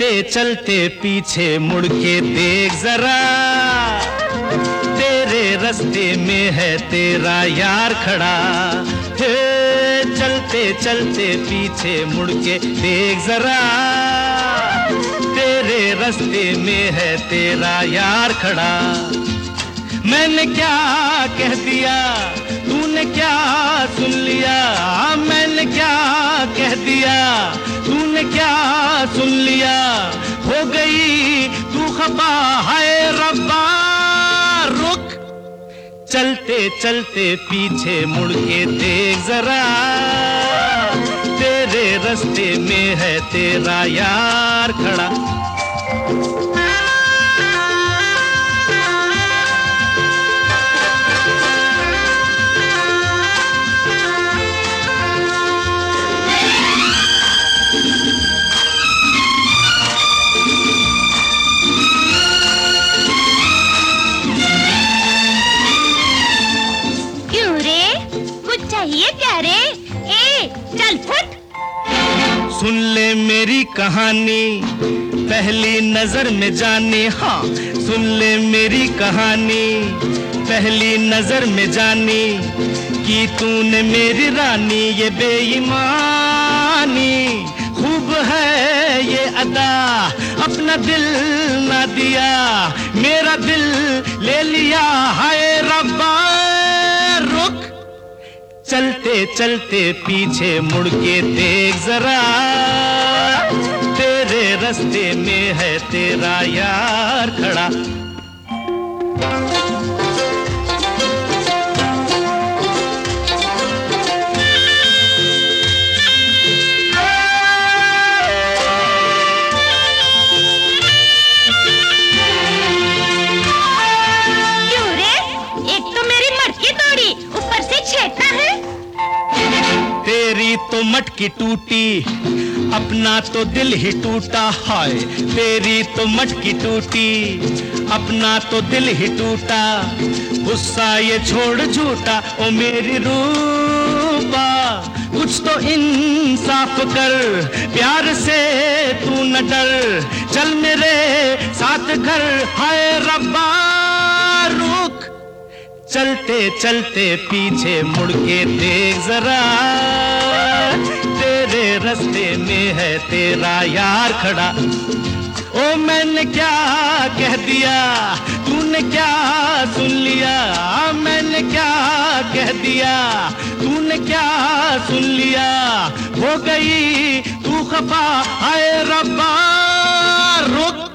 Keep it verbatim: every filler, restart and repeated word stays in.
चलते चलते पीछे मुड़ के देख जरा, तेरे रास्ते में है तेरा यार खड़ा। हे चलते चलते पीछे मुड़ के देख जरा, तेरे रास्ते में है तेरा यार खड़ा। मैंने क्या कह दिया तूने क्या सुन लिया, मैंने क्या कह दिया तूने क्या सुन लिया। हो गई तू खफा है रब्बा, रुक चलते चलते पीछे मुड़ के देख जरा, तेरे रास्ते में है तेरा यार खड़ा। ये क्या रे? ए, चल फुट। सुन ले मेरी कहानी पहली नजर में जानी, हाँ सुन ले मेरी कहानी पहली नजर में जानी, कि तूने मेरी रानी ये बेईमानी। खूब है ये अदा अपना दिल ना दिया, मेरा दिल ले लिया हाय रब्बा। रुक चलते चलते पीछे मुड़ के देख जरा, तेरे रास्ते में है तेरा यार खड़ा। क्यों रे? एक तो मेरी मटकी तोड़ी, ऊपर से छेड़ता है। तेरी तो मटकी टूटी, अपना तो दिल ही टूटा। हाय तेरी तो मटकी टूटी, अपना तो दिल ही टूटा। गुस्सा ये छोड़ झूठा ओ मेरी रूबा, कुछ तो इंसाफ कर, प्यार से तू न डर, चल मेरे साथ घर हाय रब्बा। रुक चलते चलते पीछे मुड़ के देख जरा, तेरे रास्ते में है तेरा यार खड़ा। ओ मैंने क्या कह दिया तूने क्या सुन लिया, मैंने क्या कह दिया तूने क्या सुन लिया। हो गई तू खफा हाय रब्बा, रुक